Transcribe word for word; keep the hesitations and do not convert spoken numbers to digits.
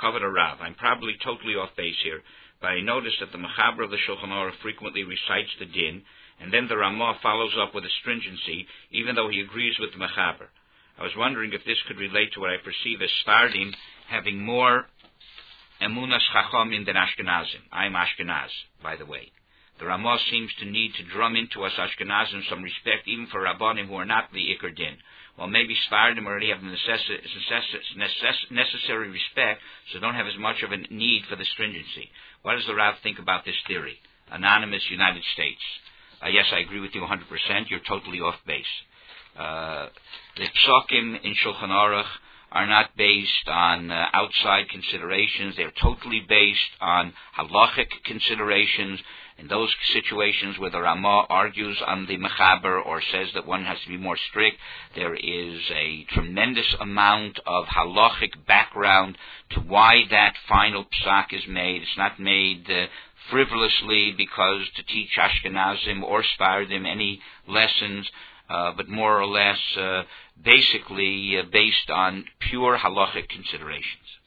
Kavod Rav. I'm probably totally off base here, but I noticed that the Mechaber of the Shulchan Aruch frequently recites the din, and then the Ramah follows up with a stringency, even though he agrees with the Mechaber. I was wondering if this could relate to what I perceive as Sfardim having more Emunas Chachamim than Ashkenazim. I'm Ashkenaz, by the way. The Ramah seems to need to drum into us Ashkenazim some respect, even for Rabbanim who are not the Iker Din. Well, maybe Sfardim already have the necess- necess- necess- necessary respect, so don't have as much of a need for the stringency. What does the Rav think about this theory? Anonymous, United States. Uh, yes, I agree with you one hundred percent. You're totally off base. Uh, the Psokim in Shulchan Aruch are not based on uh, outside considerations. They're totally based on halachic considerations. In those situations where the Ramah argues on the Mechaber or says that one has to be more strict, there is a tremendous amount of halachic background to why that final psak is made. It's not made uh, frivolously because to teach Ashkenazim or Sfardim any lessons, uh, but more or less uh, basically uh, based on pure halachic considerations.